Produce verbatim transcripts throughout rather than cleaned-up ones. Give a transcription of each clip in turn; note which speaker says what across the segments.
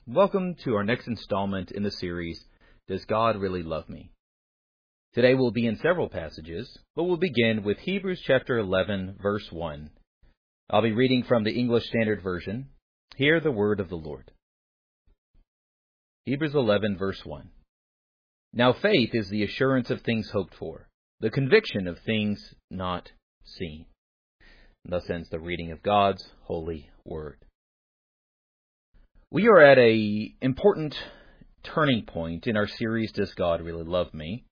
Speaker 1: Welcome to our next installment in the series, Does God Really Love Me? Today we'll be in several passages, but we'll begin with Hebrews chapter eleven, verse one. I'll be reading from the English Standard Version. Hear the word of the Lord. Hebrews eleven, verse one. Now faith is the assurance of things hoped for, the conviction of things not seen. Thus ends the reading of God's holy word. We are at an important turning point in our series, Does God Really Love Me?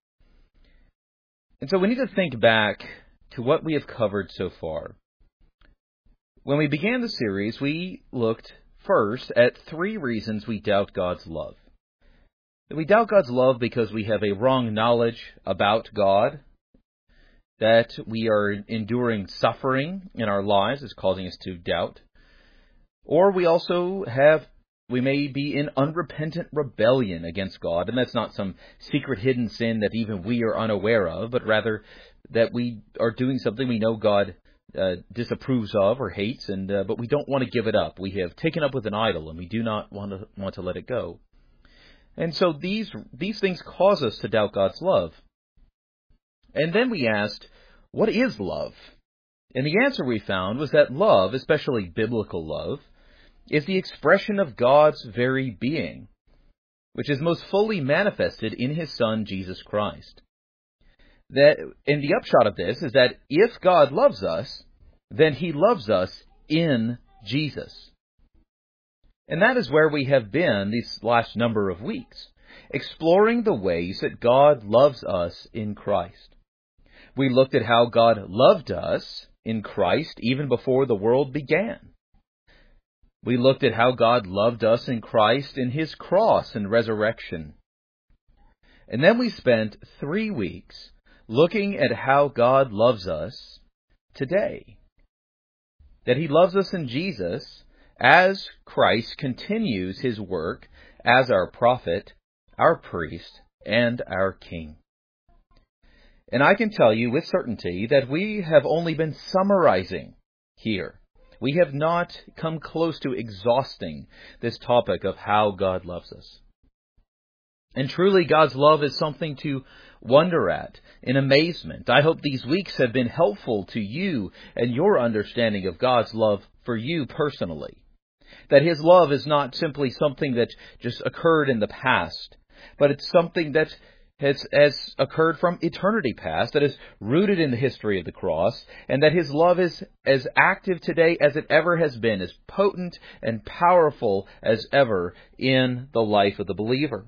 Speaker 1: And so we need to think back to what we have covered so far. When we began the series, we looked first at three reasons we doubt God's love. That we doubt God's love because we have a wrong knowledge about God, that we are enduring suffering in our lives is causing us to doubt, or we also have We may be in unrepentant rebellion against God, and that's not some secret hidden sin that even we are unaware of, but rather that we are doing something we know God uh, disapproves of or hates, and uh, but we don't want to give it up. We have taken up with an idol, and we do not want to want to let it go. And so these these things cause us to doubt God's love. And then we asked, what is love? And the answer we found was that love, especially biblical love, is the expression of God's very being, which is most fully manifested in His Son, Jesus Christ. That, and the upshot of this is that if God loves us, then He loves us in Jesus. And that is where we have been these last number of weeks, exploring the ways that God loves us in Christ. We looked at how God loved us in Christ even before the world began. We looked at how God loved us in Christ in His cross and resurrection. And then we spent three weeks looking at how God loves us today. That He loves us in Jesus as Christ continues His work as our prophet, our priest, and our king. And I can tell you with certainty that we have only been summarizing here. We have not come close to exhausting this topic of how God loves us. And truly, God's love is something to wonder at in amazement. I hope these weeks have been helpful to you and your understanding of God's love for you personally. That His love is not simply something that just occurred in the past, but it's something that Has, has occurred from eternity past, that is rooted in the history of the cross, and that His love is as active today as it ever has been, as potent and powerful as ever in the life of the believer.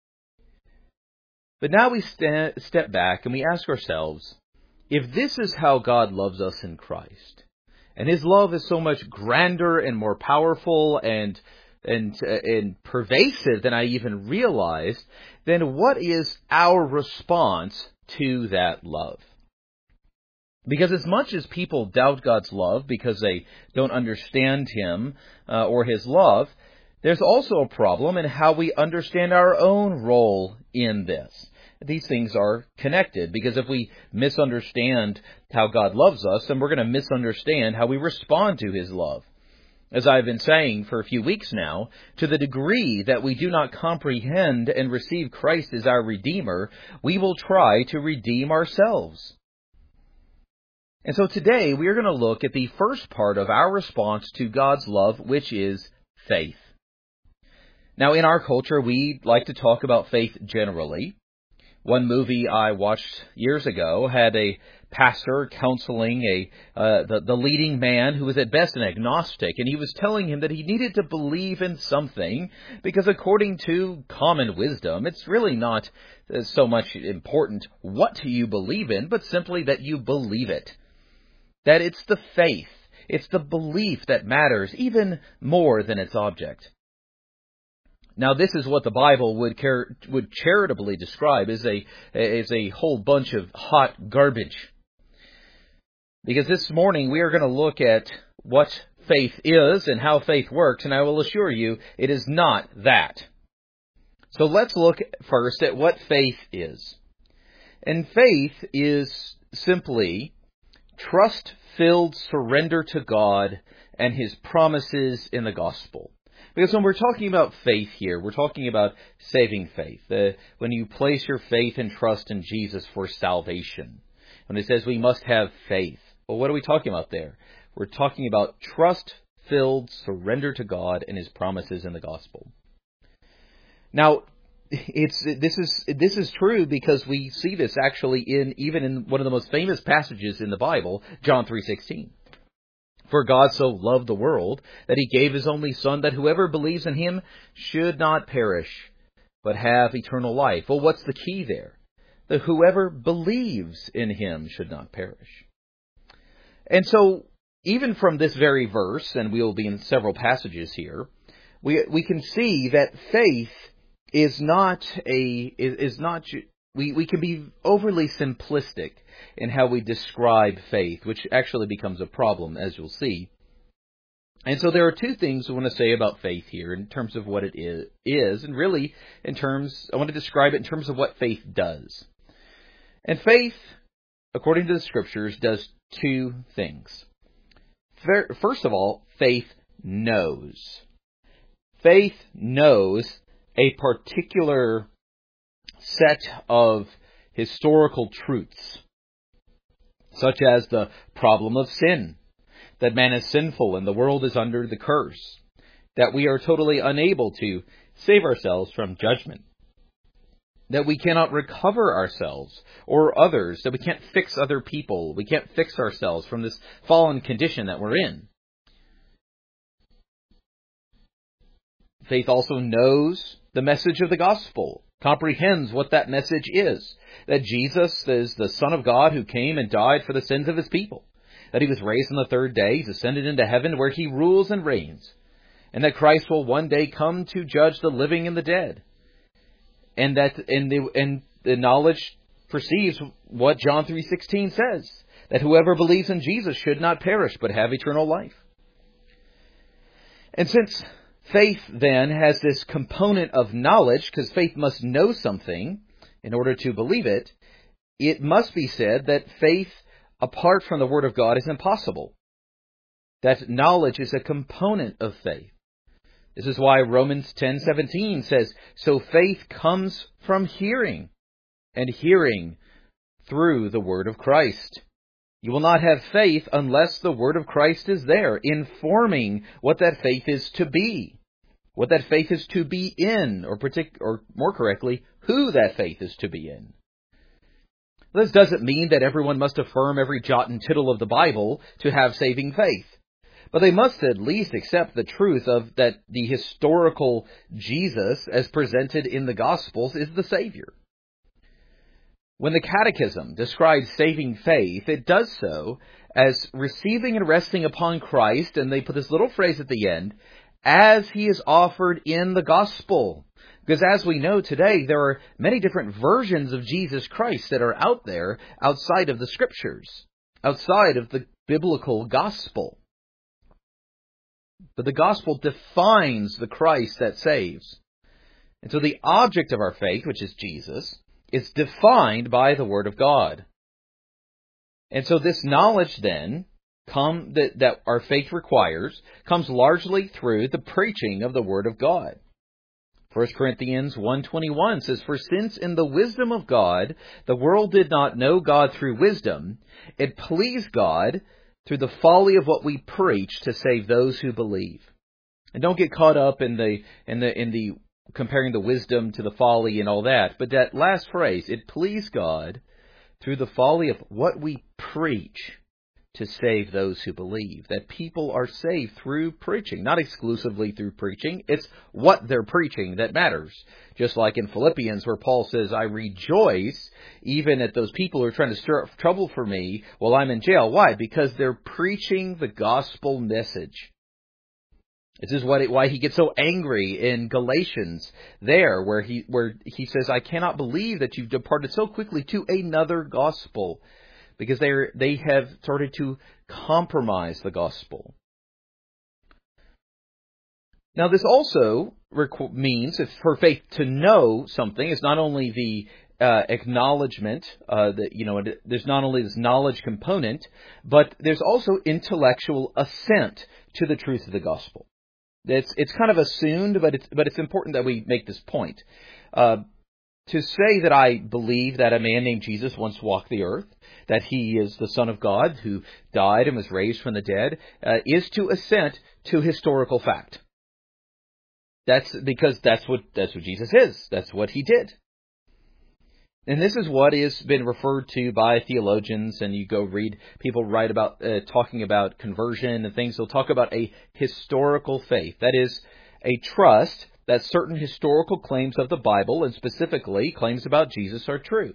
Speaker 1: But now we st- step back and we ask ourselves, if this is how God loves us in Christ, and His love is so much grander and more powerful and And, uh, and pervasive than I even realized, then what is our response to that love? Because as much as people doubt God's love because they don't understand Him uh, or His love, there's also a problem in how we understand our own role in this. These things are connected, because if we misunderstand how God loves us, then we're going to misunderstand how we respond to His love. As I've been saying for a few weeks now, to the degree that we do not comprehend and receive Christ as our Redeemer, we will try to redeem ourselves. And so today we are going to look at the first part of our response to God's love, which is faith. Now, in our culture, we like to talk about faith generally. One movie I watched years ago had a pastor counseling a uh, the, the leading man who was at best an agnostic, and he was telling him that he needed to believe in something because according to common wisdom, it's really not so much important what you believe in, but simply that you believe it. That it's the faith, it's the belief that matters even more than its object. Now, this is what the Bible would char- would charitably describe as a as a whole bunch of hot garbage. Because this morning we are going to look at what faith is and how faith works, and I will assure you it is not that. So let's look first at what faith is. And faith is simply trust-filled surrender to God and His promises in the gospel. Because when we're talking about faith here, we're talking about saving faith. Uh, when you place your faith and trust in Jesus for salvation. When it says we must have faith. Well, what are we talking about there? We're talking about trust-filled surrender to God and His promises in the gospel. Now, it's this is this is true because we see this actually in even in one of the most famous passages in the Bible, John three sixteen. For God so loved the world that He gave His only Son, that whoever believes in Him should not perish, but have eternal life. Well, what's the key there? That whoever believes in Him should not perish. And so, even from this very verse, and we will be in several passages here, we we can see that faith is not a is, is not we we can be overly simplistic in how we describe faith, which actually becomes a problem, as you'll see. And so there are two things I want to say about faith here in terms of what it is, is and really in terms, I want to describe it in terms of what faith does. And faith, according to the Scriptures, does two things. First of all, faith knows. Faith knows a particular set of historical truths, such as the problem of sin, that man is sinful and the world is under the curse, that we are totally unable to save ourselves from judgment, that we cannot recover ourselves or others, that we can't fix other people, we can't fix ourselves from this fallen condition that we're in. Faith also knows the message of the gospel, comprehends what that message is, that Jesus is the Son of God who came and died for the sins of His people, that He was raised on the third day, He's ascended into heaven where He rules and reigns, and that Christ will one day come to judge the living and the dead, and that in the, and the knowledge perceives what John three sixteen says, that whoever believes in Jesus should not perish but have eternal life. And since faith, then, has this component of knowledge, because faith must know something in order to believe it, it must be said that faith apart from the Word of God is impossible. That knowledge is a component of faith. This is why Romans ten seventeen says, so faith comes from hearing, and hearing through the Word of Christ. You will not have faith unless the Word of Christ is there, informing what that faith is to be. What that faith is to be in, or partic- or more correctly, who that faith is to be in. This doesn't mean that everyone must affirm every jot and tittle of the Bible to have saving faith. But they must at least accept the truth of that the historical Jesus, as presented in the Gospels, is the Savior. When the Catechism describes saving faith, it does so as receiving and resting upon Christ, and they put this little phrase at the end, as He is offered in the gospel. Because as we know today, there are many different versions of Jesus Christ that are out there outside of the Scriptures, outside of the biblical gospel. But the gospel defines the Christ that saves. And so the object of our faith, which is Jesus, is defined by the Word of God. And so this knowledge then, Come, that, that our faith requires comes largely through the preaching of the Word of God. First Corinthians one twenty-one says, for since in the wisdom of God the world did not know God through wisdom, it pleased God through the folly of what we preach to save those who believe. And don't get caught up in the in the in the comparing the wisdom to the folly and all that. But that last phrase, it pleased God through the folly of what we preach to save those who believe. That people are saved through preaching, not exclusively through preaching. It's what they're preaching that matters. Just like in Philippians where Paul says, I rejoice even at those people who are trying to stir up trouble for me while I'm in jail. Why? Because they're preaching the gospel message. This is what it, why he gets so angry in Galatians there, where he where he says, I cannot believe that you've departed so quickly to another gospel. Because they they have started to compromise the gospel. Now, this also requ- means, if for faith to know something, is not only the uh, acknowledgement uh, that you know there's not only this knowledge component, but there's also intellectual assent to the truth of the gospel. It's it's kind of assumed, but it's but it's important that we make this point. Uh, to say that I believe that a man named Jesus once walked the earth, that he is the Son of God who died and was raised from the dead, uh, is to assent to historical fact. That's because that's what that's what Jesus is. That's what he did. And this is what has been referred to by theologians, and you go read people write about uh, talking about conversion and things. They'll talk about a historical faith. That is, a trust that certain historical claims of the Bible, and specifically claims about Jesus, are true.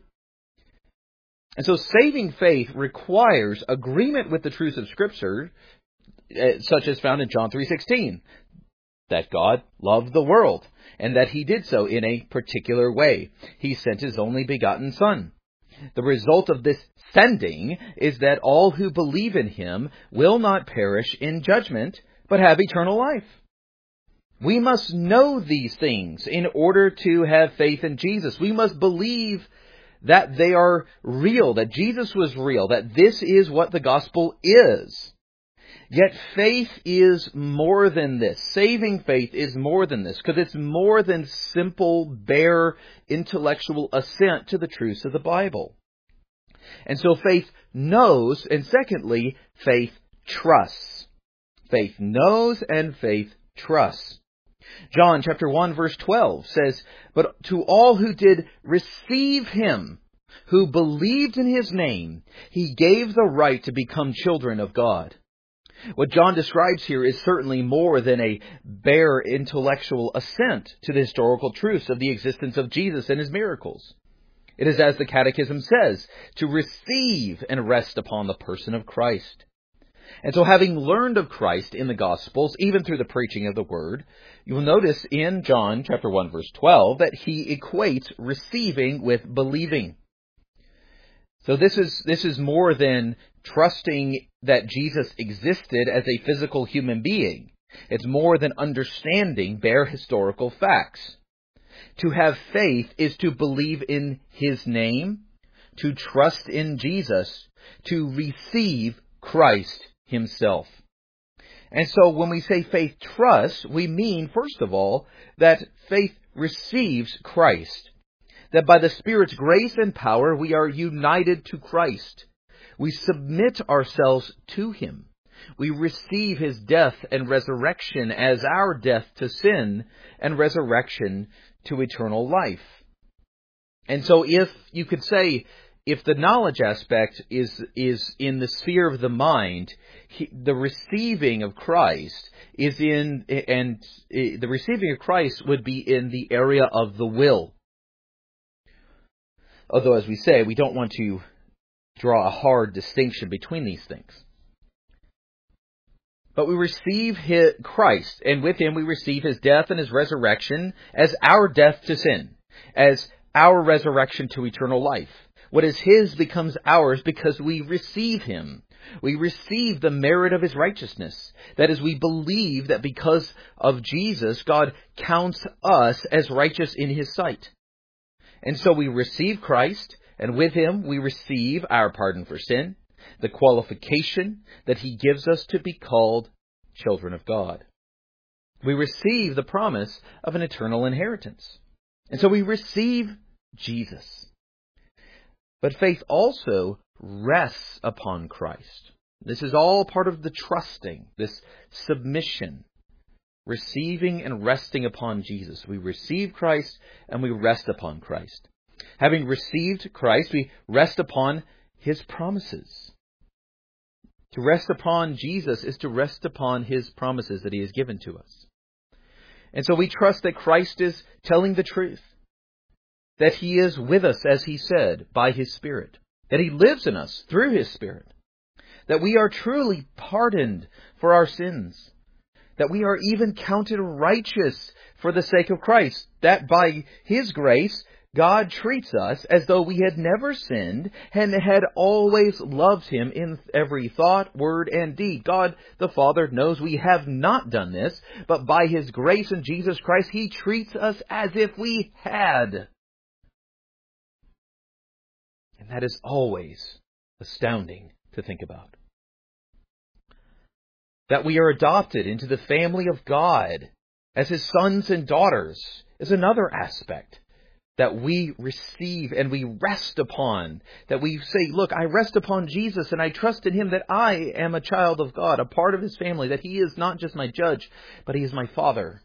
Speaker 1: And so saving faith requires agreement with the truths of Scripture, uh, such as found in John three sixteen, that God loved the world, and that he did so in a particular way. He sent his only begotten Son. The result of this sending is that all who believe in him will not perish in judgment, but have eternal life. We must know these things in order to have faith in Jesus. We must believe that they are real, that Jesus was real, that this is what the gospel is. Yet faith is more than this. Saving faith is more than this, because it's more than simple, bare, intellectual assent to the truths of the Bible. And so faith knows, and secondly, faith trusts. Faith knows and faith trusts. John chapter one verse twelve says, "But to all who did receive him, who believed in his name, he gave the right to become children of God." What John describes here is certainly more than a bare intellectual assent to the historical truths of the existence of Jesus and his miracles. It is, as the Catechism says, to receive and rest upon the person of Christ. And so, having learned of Christ in the Gospels, even through the preaching of the Word, you will notice in John chapter one verse twelve that he equates receiving with believing. So this is this is more than trusting that Jesus existed as a physical human being. It's more than understanding bare historical facts. To have faith is to believe in his name, to trust in Jesus, to receive Christ himself. And so when we say faith trusts, we mean, first of all, that faith receives Christ. That by the Spirit's grace and power, we are united to Christ. We submit ourselves to him. We receive his death and resurrection as our death to sin and resurrection to eternal life. And so if you could say, if the knowledge aspect is is in the sphere of the mind, he, the receiving of Christ is in, and the receiving of Christ would be in the area of the will. Although, as we say, we don't want to draw a hard distinction between these things. But we receive his, Christ, and with him we receive his death and his resurrection as our death to sin, as our resurrection to eternal life. What is his becomes ours because we receive him. We receive the merit of his righteousness. That is, we believe that because of Jesus, God counts us as righteous in his sight. And so we receive Christ, and with him we receive our pardon for sin, the qualification that he gives us to be called children of God. We receive the promise of an eternal inheritance. And so we receive Jesus. But faith also rests upon Christ. This is all part of the trusting, this submission, receiving and resting upon Jesus. We receive Christ and we rest upon Christ. Having received Christ, we rest upon his promises. To rest upon Jesus is to rest upon his promises that he has given to us. And so we trust that Christ is telling the truth, that he is with us, as he said, by his Spirit, that he lives in us through his Spirit, that we are truly pardoned for our sins, that we are even counted righteous for the sake of Christ, that by his grace, God treats us as though we had never sinned and had always loved him in every thought, word, and deed. God the Father knows we have not done this, but by his grace in Jesus Christ, he treats us as if we had. And that is always astounding to think about. That we are adopted into the family of God as His sons and daughters is another aspect that we receive and we rest upon. That we say, look, I rest upon Jesus and I trust in Him that I am a child of God, a part of His family, that He is not just my judge, but He is my Father.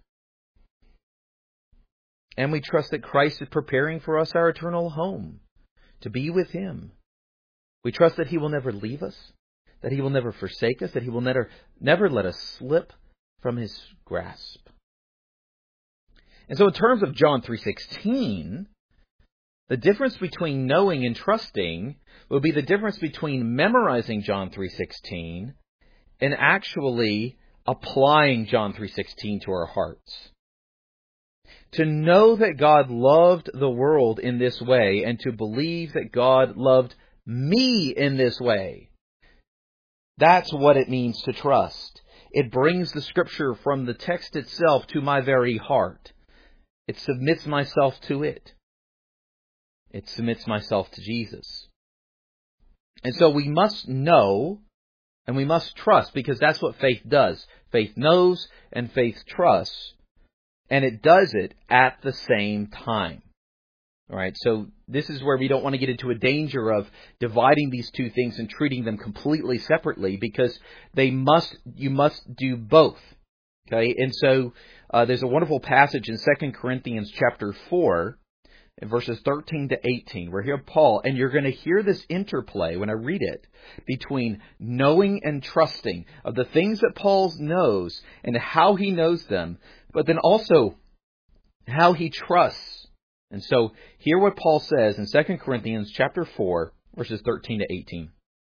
Speaker 1: And we trust that Christ is preparing for us our eternal home, to be with Him. We trust that He will never leave us, that He will never forsake us, that He will never, never let us slip from His grasp. And so in terms of John three sixteen, the difference between knowing and trusting will be the difference between memorizing John three sixteen and actually applying John three sixteen to our hearts. To know that God loved the world in this way and to believe that God loved me in this way. That's what it means to trust. It brings the Scripture from the text itself to my very heart. It submits myself to it. It submits myself to Jesus. And so we must know and we must trust, because that's what faith does. Faith knows and faith trusts. And it does it at the same time. All right, so this is where we don't want to get into a danger of dividing these two things and treating them completely separately, because they must, you must do both. Okay, and so uh, there's a wonderful passage in Second Corinthians chapter four, in verses thirteen to eighteen, where here Paul, and you're going to hear this interplay when I read it, between knowing and trusting of the things that Paul knows and how he knows them, but then also how he trusts. And so hear what Paul says in Second Corinthians chapter four, verses thirteen to eighteen.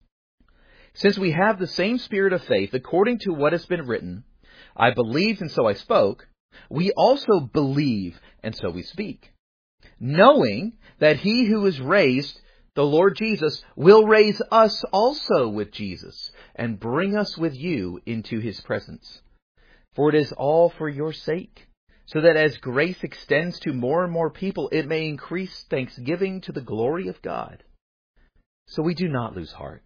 Speaker 1: Since we have the same spirit of faith, according to what has been written, I believed and so I spoke, we also believe and so we speak, knowing that He who is raised, the Lord Jesus, will raise us also with Jesus and bring us with you into His presence. For it is all for your sake, so that as grace extends to more and more people, it may increase thanksgiving to the glory of God. So we do not lose heart.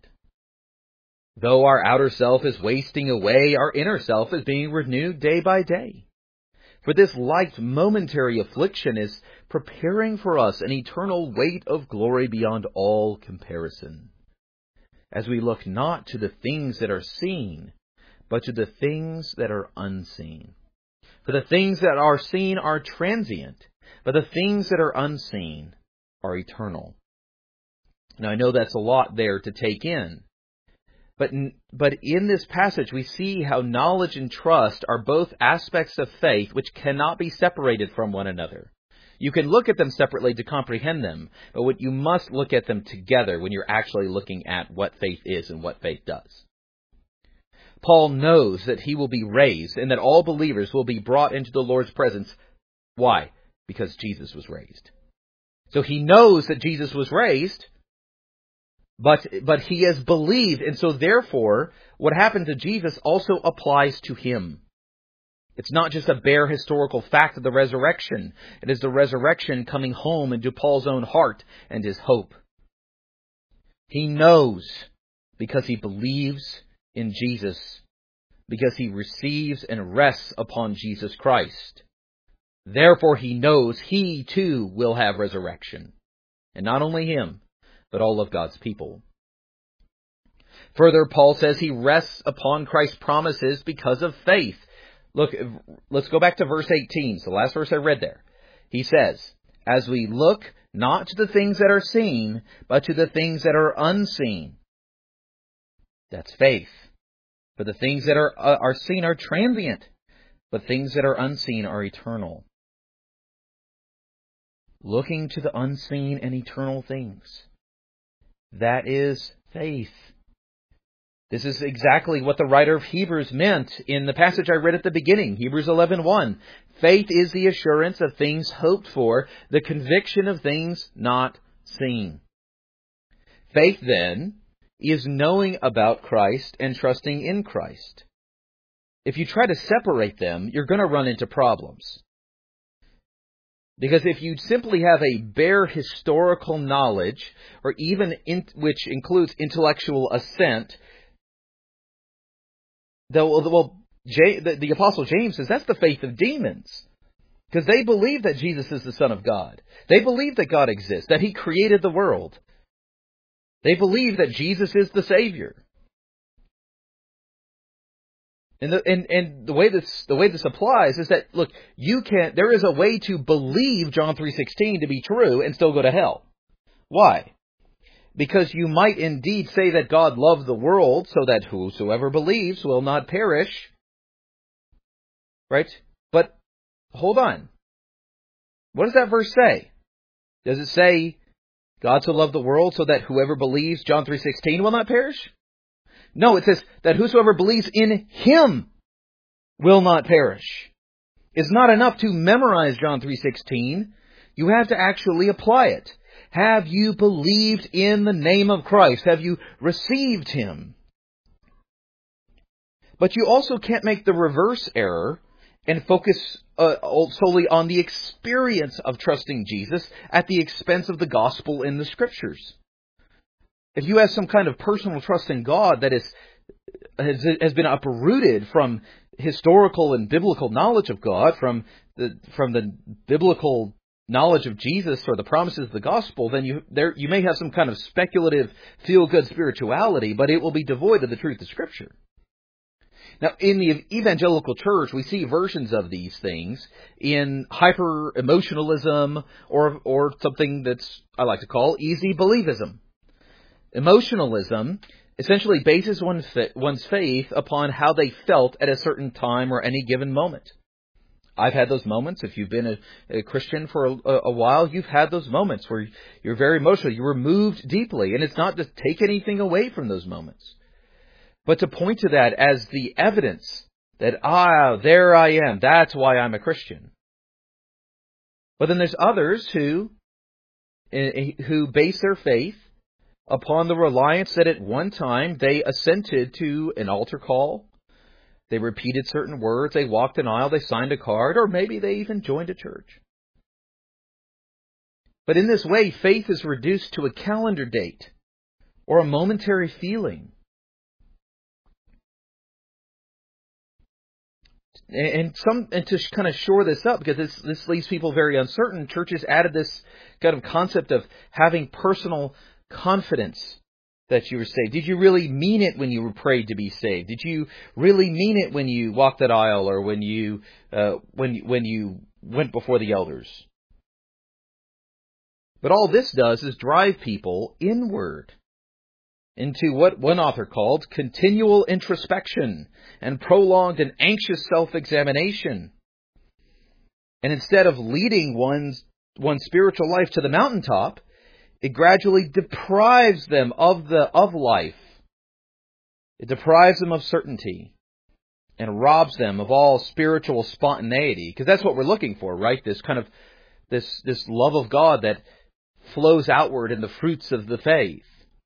Speaker 1: Though our outer self is wasting away, our inner self is being renewed day by day. For this light momentary affliction is preparing for us an eternal weight of glory beyond all comparison, as we look not to the things that are seen, but to the things that are unseen. For the things that are seen are transient, but the things that are unseen are eternal. Now, I know that's a lot there to take in. But in, but in this passage, we see how knowledge and trust are both aspects of faith which cannot be separated from one another. You can look at them separately to comprehend them, but what you must look at them together when you're actually looking at what faith is and what faith does. Paul knows that he will be raised and that all believers will be brought into the Lord's presence. Why? Because Jesus was raised. So he knows that Jesus was raised, but but he has believed, and so therefore, what happened to Jesus also applies to him. It's not just a bare historical fact of the resurrection. It is the resurrection coming home into Paul's own heart and his hope. He knows because he believes in Jesus, because he receives and rests upon Jesus Christ. Therefore he knows he too will have resurrection. And not only him, but all of God's people. Further, Paul says he rests upon Christ's promises because of faith. Look, let's go back to verse eighteen, it's the last verse I read there. He says, as we look not to the things that are seen, but to the things that are unseen. That's faith. For the things that are, uh, are seen are transient, but things that are unseen are eternal. Looking to the unseen and eternal things. That is faith. This is exactly what the writer of Hebrews meant in the passage I read at the beginning, Hebrews eleven one. Faith is the assurance of things hoped for, the conviction of things not seen. Faith, then, is knowing about Christ and trusting in Christ. If you try to separate them, you're going to run into problems. Because if you simply have a bare historical knowledge, or even in, which includes intellectual assent, the, well, J, the, the Apostle James says that's the faith of demons. Because they believe that Jesus is the Son of God. They believe that God exists, that He created the world. They believe that Jesus is the Savior. And the, and, and the way this the way this applies is that, look, you can't. There is a way to believe John three sixteen to be true and still go to hell. Why? Because you might indeed say that God loved the world so that whosoever believes will not perish. Right? But hold on. What does that verse say? Does it say God so loved the world so that whoever believes John three sixteen will not perish? No, it says that whosoever believes in Him will not perish. It's not enough to memorize John three sixteen. You have to actually apply it. Have you believed in the name of Christ? Have you received Him? But you also can't make the reverse error and focus uh, solely on the experience of trusting Jesus at the expense of the gospel in the Scriptures. If you have some kind of personal trust in God that is has, has been uprooted from historical and biblical knowledge of God, from the from the biblical knowledge of Jesus or the promises of the gospel, then you there you may have some kind of speculative, feel-good spirituality, but it will be devoid of the truth of Scripture. Now, in the evangelical church, we see versions of these things in hyper-emotionalism or or something that's I like to call easy believism. Emotionalism essentially bases one's one's faith upon how they felt at a certain time or any given moment. I've had those moments. If you've been a, a Christian for a, a while, you've had those moments where you're very emotional. You were moved deeply. And it's not to take anything away from those moments, but to point to that as the evidence that, ah, there I am. That's why I'm a Christian. But then there's others who who base their faith upon the reliance that at one time they assented to an altar call, they repeated certain words, they walked an aisle, they signed a card, or maybe they even joined a church. But in this way, faith is reduced to a calendar date or a momentary feeling. And some, and to kind of shore this up, because this, this leaves people very uncertain, churches added this kind of concept of having personal confidence that you were saved. Did you really mean it when you were prayed to be saved? Did you really mean it when you walked that aisle or when you uh, when when you went before the elders? But all this does is drive people inward into what one author called continual introspection and prolonged and anxious self-examination. And instead of leading one's one's spiritual life to the mountaintop, it gradually deprives them of the of life. It deprives them of certainty and robs them of all spiritual spontaneity. Because that's what we're looking for, right? This kind of this this love of God that flows outward in the fruits of the faith.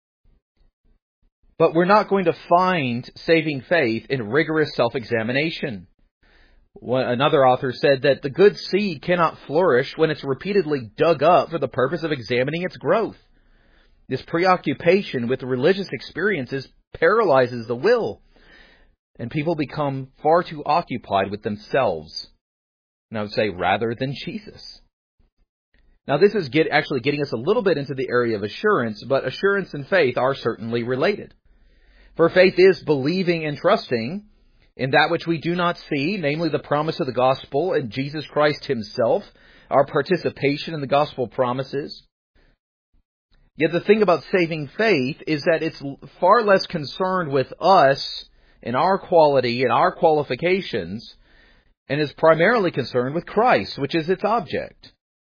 Speaker 1: But we're not going to find saving faith in rigorous self-examination. Another author said that the good seed cannot flourish when it's repeatedly dug up for the purpose of examining its growth. This preoccupation with religious experiences paralyzes the will, and people become far too occupied with themselves, and I would say rather than Jesus. Now, this is get, actually getting us a little bit into the area of assurance, but assurance and faith are certainly related. For faith is believing and trusting in that which we do not see, namely the promise of the gospel and Jesus Christ Himself, our participation in the gospel promises. Yet the thing about saving faith is that it's far less concerned with us and our quality and our qualifications, and is primarily concerned with Christ, which is its object.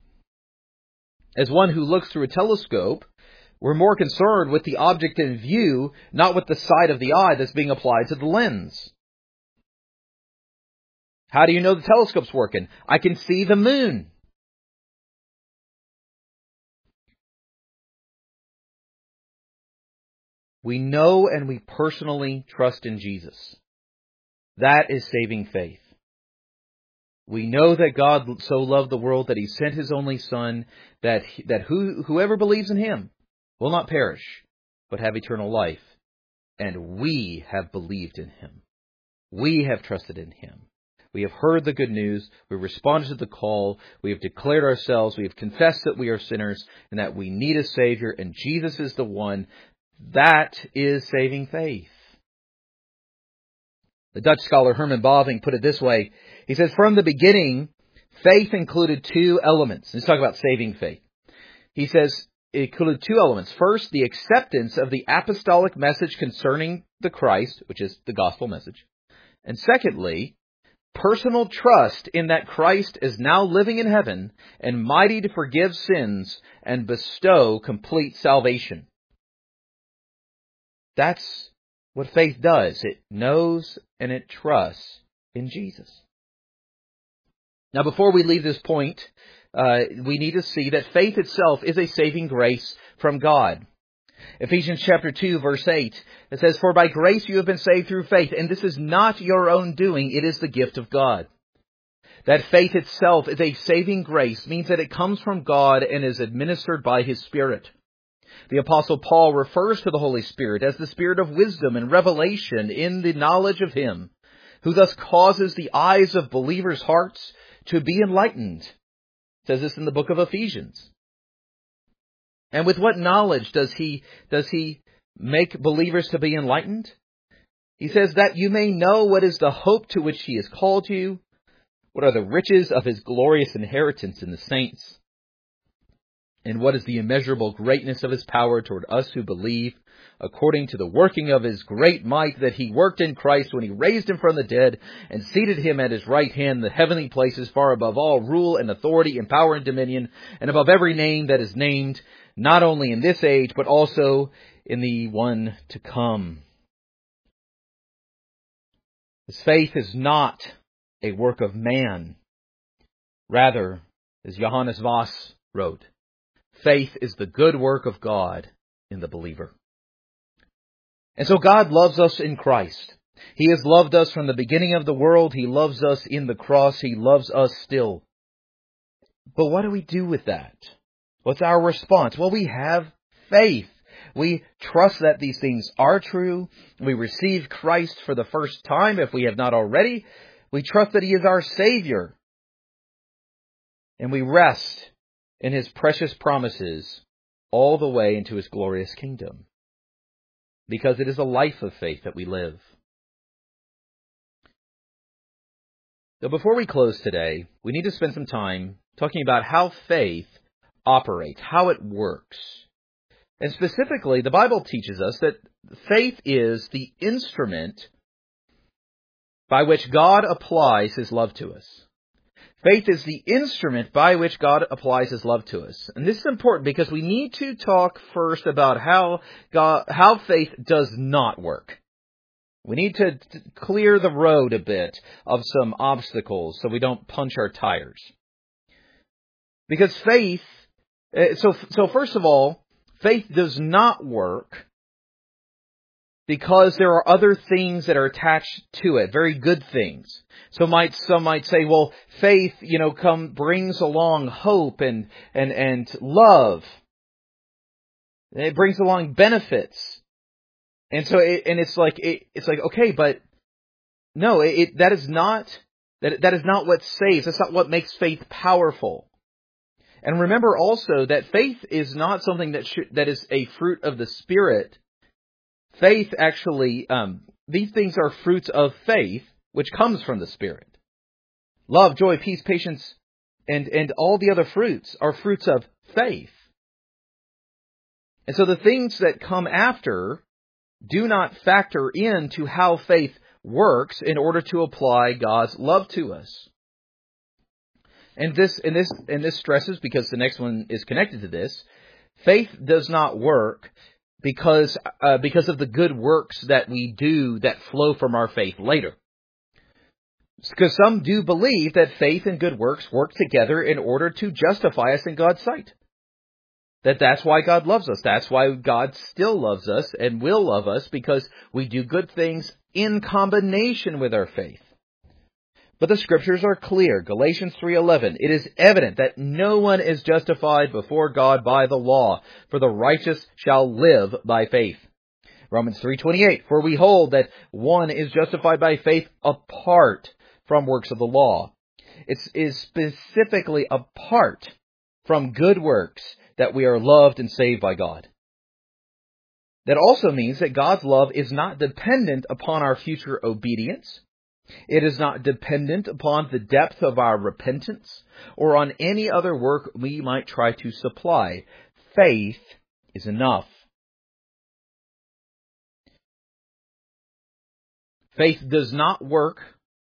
Speaker 1: As one who looks through a telescope, we're more concerned with the object in view, not with the side of the eye that's being applied to the lens. How do you know the telescope's working? I can see the moon. We know and we personally trust in Jesus. That is saving faith. We know that God so loved the world that He sent His only Son, that that who, whoever believes in Him will not perish, but have eternal life. And we have believed in Him. We have trusted in Him. We have heard the good news. We responded to the call. We have declared ourselves. We have confessed that we are sinners and that we need a Savior, and Jesus is the one. That is saving faith. The Dutch scholar Herman Bavinck put it this way. He says, from the beginning, faith included two elements. Let's talk about saving faith. He says it included two elements. First, the acceptance of the apostolic message concerning the Christ, which is the gospel message. And secondly, personal trust in that Christ is now living in heaven and mighty to forgive sins and bestow complete salvation. That's what faith does. It knows and it trusts in Jesus. Now, before we leave this point, uh, we need to see that faith itself is a saving grace from God. Ephesians chapter two, verse eight, it says, for by grace you have been saved through faith, and this is not your own doing, it is the gift of God. That faith itself is a saving grace means that it comes from God and is administered by His Spirit. The Apostle Paul refers to the Holy Spirit as the Spirit of wisdom and revelation in the knowledge of Him, who thus causes the eyes of believers' hearts to be enlightened. It says this in the book of Ephesians. And with what knowledge does he, does he make believers to be enlightened? He says that you may know what is the hope to which He has called you, what are the riches of His glorious inheritance in the saints, and what is the immeasurable greatness of His power toward us who believe, according to the working of His great might that He worked in Christ when He raised Him from the dead and seated Him at His right hand in the heavenly places, far above all rule and authority and power and dominion, and above every name that is named, not only in this age, but also in the one to come. This faith is not a work of man. Rather, as Johannes Vos wrote, faith is the good work of God in the believer. And so God loves us in Christ. He has loved us from the beginning of the world. He loves us in the cross. He loves us still. But what do we do with that? What's our response? Well, we have faith. We trust that these things are true. We receive Christ for the first time, if we have not already. We trust that He is our Savior. And we rest in His precious promises all the way into His glorious kingdom. Because it is a life of faith that we live. So before we close today, we need to spend some time talking about how faith operates, how it works. And specifically, the Bible teaches us that faith is the instrument by which God applies His love to us. Faith is the instrument by which God applies His love to us. And this is important because we need to talk first about how God, how faith does not work. We need to clear the road a bit of some obstacles so we don't punch our tires. Because faith, so, so first of all, faith does not work because there are other things that are attached to it, very good things. So might some might say, well, faith, you know, come brings along hope and and and love. It brings along benefits, and so it, and it's like it, it's like okay, but no, it, it that is not that that is not what saves. That's not what makes faith powerful. And remember also that faith is not something that should, that is a fruit of the Spirit. Faith actually, um, these things are fruits of faith, which comes from the Spirit. Love, joy, peace, patience, and, and all the other fruits are fruits of faith. And so the things that come after do not factor into how faith works in order to apply God's love to us. And this, and this, and this stresses, because the next one is connected to this, faith does not work because uh, because of the good works that we do that flow from our faith later. Because some do believe that faith and good works work together in order to justify us in God's sight. That that's why God loves us. That's why God still loves us and will love us, because we do good things in combination with our faith. But the Scriptures are clear. Galatians three eleven. It is evident that no one is justified before God by the law, for the righteous shall live by faith. Romans three twenty-eight, for we hold that one is justified by faith apart from works of the law. It is specifically apart from good works that we are loved and saved by God. That also means that God's love is not dependent upon our future obedience. It is not dependent upon the depth of our repentance or on any other work we might try to supply. Faith is enough. Faith does not work,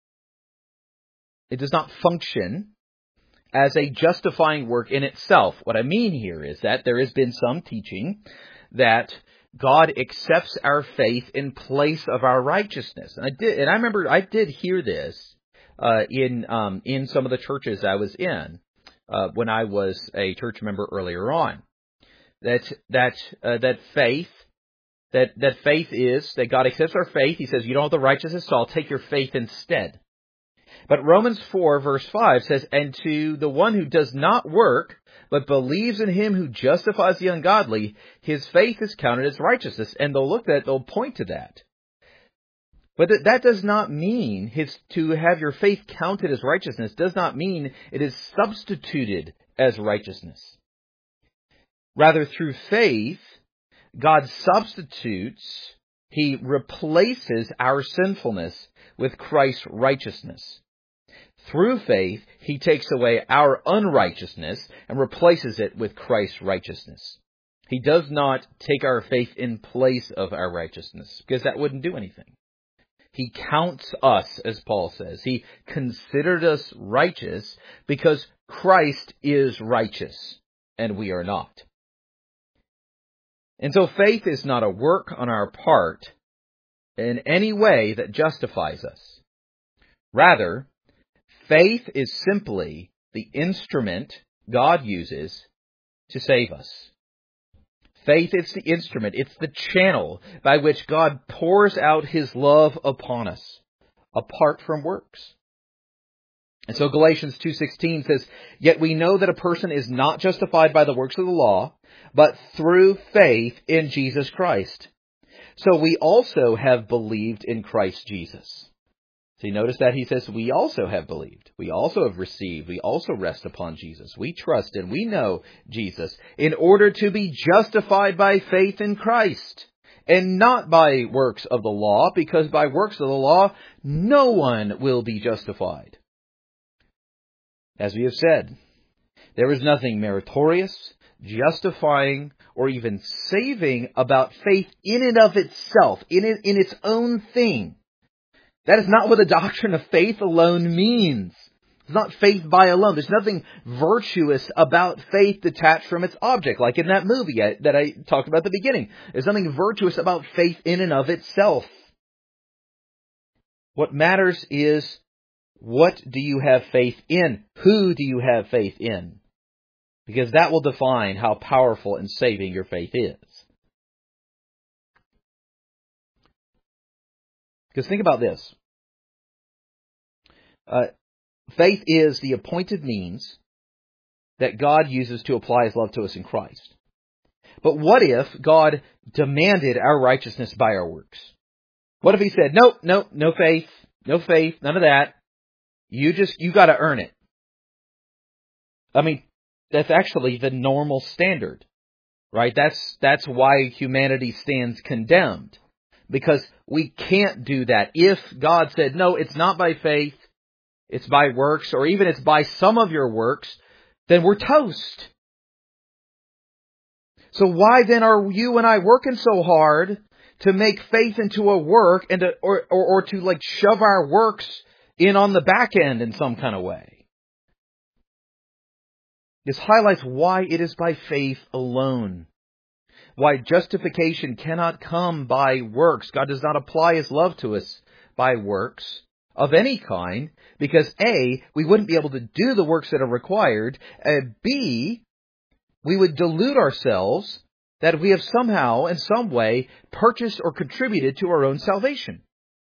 Speaker 1: it does not function as a justifying work in itself. What I mean here is that there has been some teaching that God accepts our faith in place of our righteousness. And I did, and I remember I did hear this uh, in um, in some of the churches I was in uh, when I was a church member earlier on. That that uh, that faith that that faith is that God accepts our faith. He says, "You don't have the righteousness, so I'll take your faith instead." But Romans four verse five says, "And to the one who does not work, but believes in him who justifies the ungodly, his faith is counted as righteousness." And they'll look at, they'll point to that. But that does not mean his to have your faith counted as righteousness does not mean it is substituted as righteousness. Rather, through faith, God substitutes, he replaces our sinfulness with Christ's righteousness. Through faith, he takes away our unrighteousness and replaces it with Christ's righteousness. He does not take our faith in place of our righteousness, because that wouldn't do anything. He counts us, as Paul says. He considered us righteous because Christ is righteous, and we are not. And so faith is not a work on our part in any way that justifies us. Rather, faith is simply the instrument God uses to save us. Faith is the instrument. It's the channel by which God pours out his love upon us, apart from works. And so Galatians two sixteen says, "Yet we know that a person is not justified by the works of the law, but through faith in Jesus Christ. So we also have believed in Christ Jesus." So you notice that he says, we also have believed. We also have received. We also rest upon Jesus. We trust and we know Jesus in order to be justified by faith in Christ and not by works of the law, because by works of the law, no one will be justified. As we have said, there is nothing meritorious, justifying, or even saving about faith in and of itself, in it, in its own thing. That is not what the doctrine of faith alone means. It's not faith by alone. There's nothing virtuous about faith detached from its object, like in that movie that I talked about at the beginning. There's nothing virtuous about faith in and of itself. What matters is, what do you have faith in? Who do you have faith in? Because that will define how powerful and saving your faith is. Because think about this. Uh, faith is the appointed means that God uses to apply his love to us in Christ. But what if God demanded our righteousness by our works? What if he said, nope, nope, no faith, no faith, none of that. You just, you got to earn it. I mean, that's actually the normal standard, right? That's, that's why humanity stands condemned. Because we can't do that. If God said, no, it's not by faith, it's by works, or even it's by some of your works, then we're toast. So why then are you and I working so hard to make faith into a work and to, or, or, or to like shove our works in on the back end in some kind of way? This highlights why it is by faith alone. Why justification cannot come by works. God does not apply his love to us by works of any kind, because A, we wouldn't be able to do the works that are required, and B, we would delude ourselves that we have somehow, in some way, purchased or contributed to our own salvation.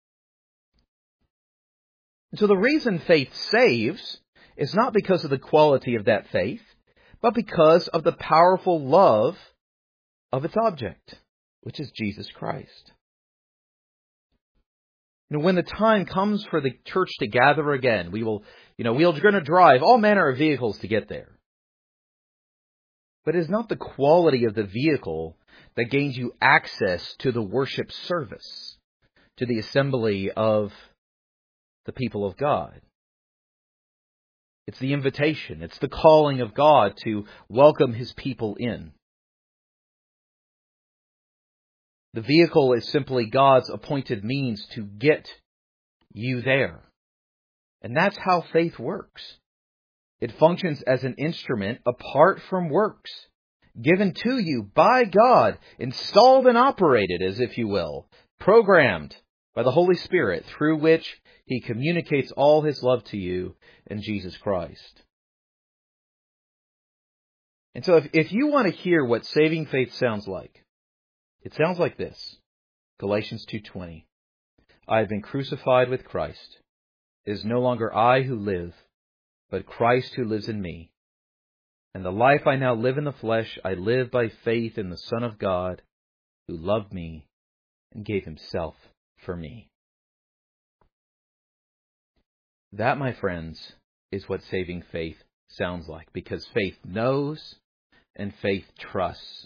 Speaker 1: So the reason faith saves is not because of the quality of that faith, but because of the powerful love of its object. which is Jesus Christ. You know, when the time comes for the church to gather again, we will, you know, we're going to drive all manner of vehicles to get there. But it is not the quality of the vehicle that gains you access to the worship service, to the assembly of the people of God. It's the invitation. It's the calling of God to welcome His people in. The vehicle is simply God's appointed means to get you there. And that's how faith works. It functions as an instrument apart from works, given to you by God, installed and operated, as if you will, programmed by the Holy Spirit, through which He communicates all His love to you in Jesus Christ. And so if, if you want to hear what saving faith sounds like, it sounds like this. Galatians two twenty. I have been crucified with Christ. It is no longer I who live, but Christ who lives in me. And the life I now live in the flesh, I live by faith in the Son of God, who loved me and gave Himself for me. That, my friends, is what saving faith sounds like, because faith knows and faith trusts.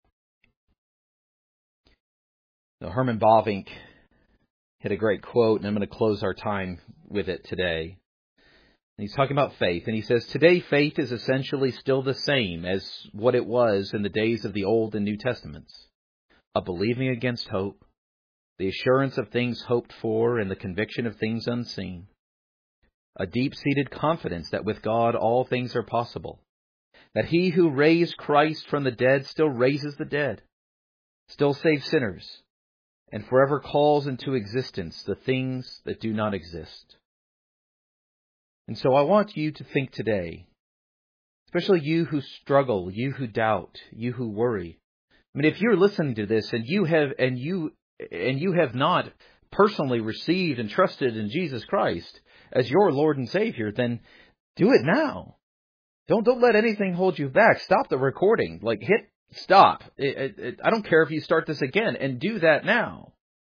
Speaker 1: Now, Herman Bavinck had a great quote, and I'm going to close our time with it today. And he's talking about faith, and he says, today faith is essentially still the same as what it was in the days of the Old and New Testaments. A believing against hope, the assurance of things hoped for, and the conviction of things unseen. A deep-seated confidence that with God all things are possible. That He who raised Christ from the dead still raises the dead, still saves sinners, and forever calls into existence the things that do not exist. And so I want you to think today, especially you who struggle, you who doubt, you who worry. I mean, if you're listening to this and you have and you and you have not personally received and trusted in Jesus Christ as your Lord and Savior, then do it now. Don't don't let anything hold you back. Stop the recording. Like, hit stop. It, it, it, I don't care if you start this again, and do that now.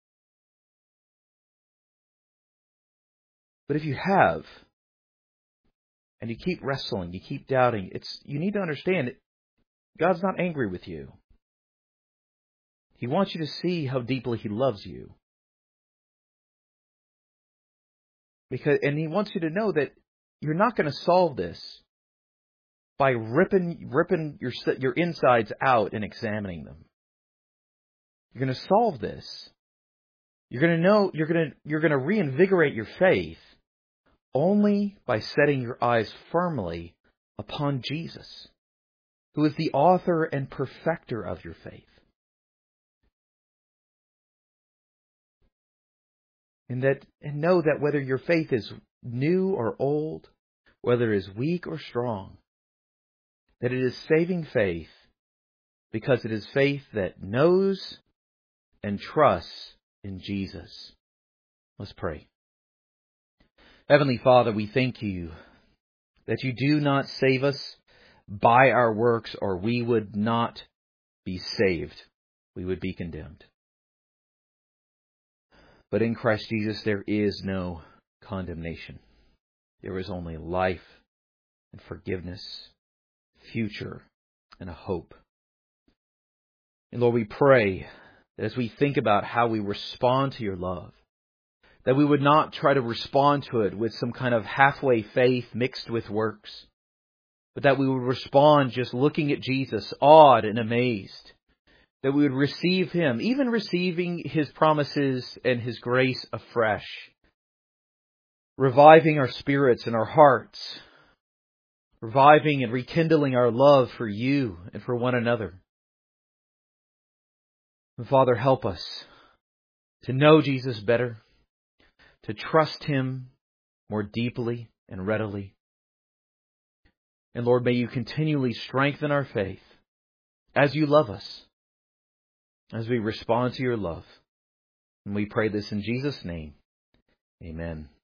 Speaker 1: But if you have, and you keep wrestling, you keep doubting, it's you need to understand God's not angry with you. He wants you to see how deeply He loves you. Because, and He wants you to know that you're not going to solve this by ripping ripping your your insides out and examining them. You're going to solve this. You're going to know you're going to you're going to reinvigorate your faith only by setting your eyes firmly upon Jesus, who is the author and perfecter of your faith. And that and know that whether your faith is new or old, whether it is weak or strong, that it is saving faith because it is faith that knows and trusts in Jesus. Let's pray. Heavenly Father, we thank You that You do not save us by our works, or we would not be saved. We would be condemned. But in Christ Jesus there is no condemnation. There is only life and forgiveness, future, and a hope. And Lord, we pray that as we think about how we respond to Your love, that we would not try to respond to it with some kind of halfway faith mixed with works, but that we would respond just looking at Jesus, awed and amazed, that we would receive Him, even receiving His promises and His grace afresh, reviving our spirits and our hearts, reviving and rekindling our love for You and for one another. And Father, help us to know Jesus better, to trust Him more deeply and readily. And Lord, may You continually strengthen our faith as You love us, as we respond to Your love. And we pray this in Jesus' name. Amen.